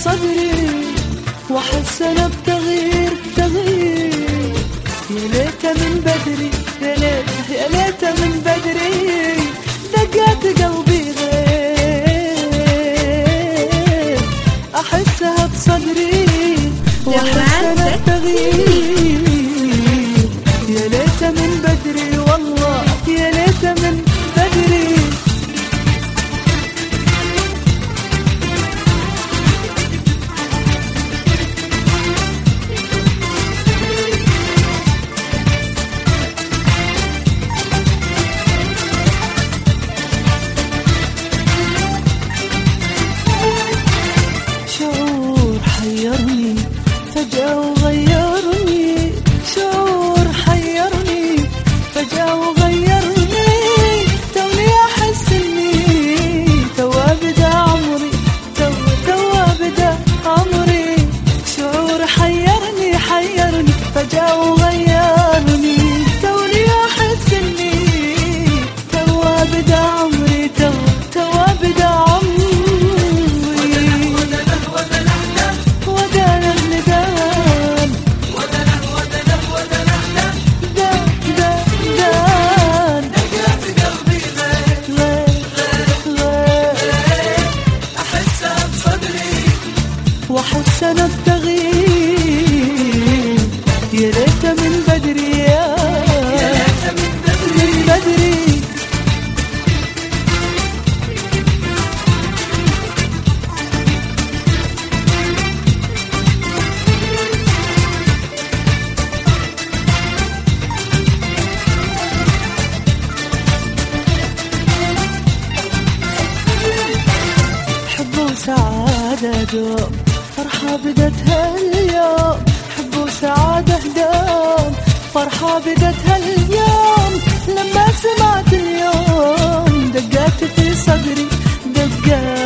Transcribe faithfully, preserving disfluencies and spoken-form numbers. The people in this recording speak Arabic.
بصدري واحس انا بتغيير تغيير. يا ليت من بدري يا ليت يا ليت من بدري دقات قلبي غير احسها بصدري واحس انا بتغيير. يا ليت من بدري والله يا ليت من بدري. شعور حيرني فجأة وغيرني، شعور حيرني فجأة وغيرني. توني أحس إني توا بدا عمري تو توا بدا عمري. شعور حيرني حيرني فجأة وغيرني. توني أحس إني توا بدا عمري تو توا بدا عمري. واحس انا بتغيير. يا ليت من بدري يا ليت من بدري. حب وسعادة دوم فرحة بدت هاليوم. حب وسعادة دوم فرحة بدت هاليوم. لما سمعت اليوم دقات في صدري دقات